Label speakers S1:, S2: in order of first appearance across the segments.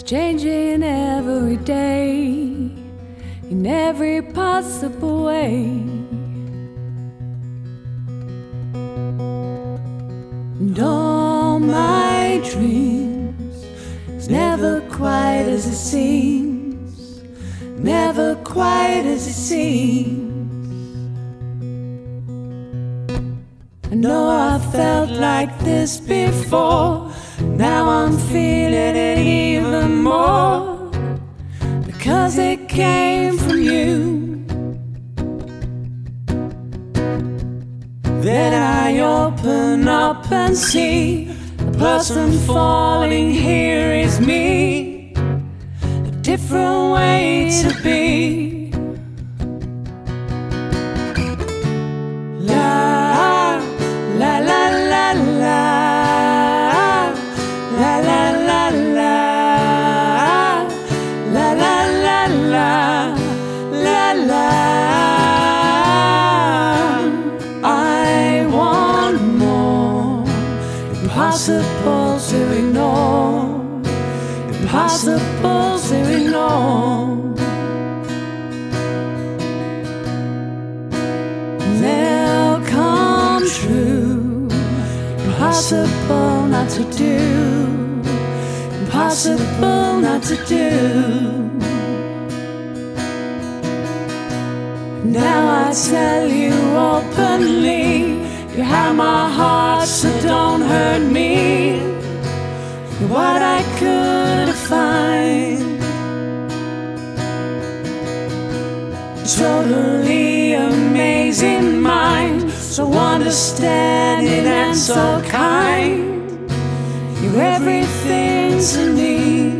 S1: changing every day in every possible way. And all my dreams, it's never quite as it seems, never quite as it seems. I know I felt like this before, now I'm feeling it even more, because it came from you. Then I open up and see the person falling here is me, a different way to be. La la la la la, la la la la, la la la la, la la. I want more, impossible to ignore, impossible to ignore. They'll come true, impossible not to do, impossible not to do. Now I tell you openly, you have my heart, so don't hurt me. You're what I couldn't find, totally amazing mind, so understanding and so kind. You're everything to me.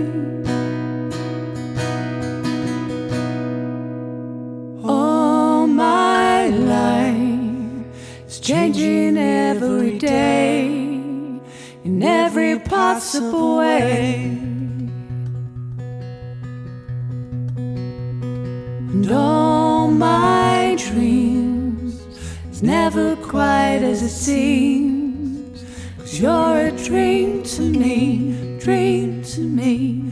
S1: All my life is changing every day in every possible way. And all my dreams, it's never quite as it seems, 'cause you're a dream to me, dream to me.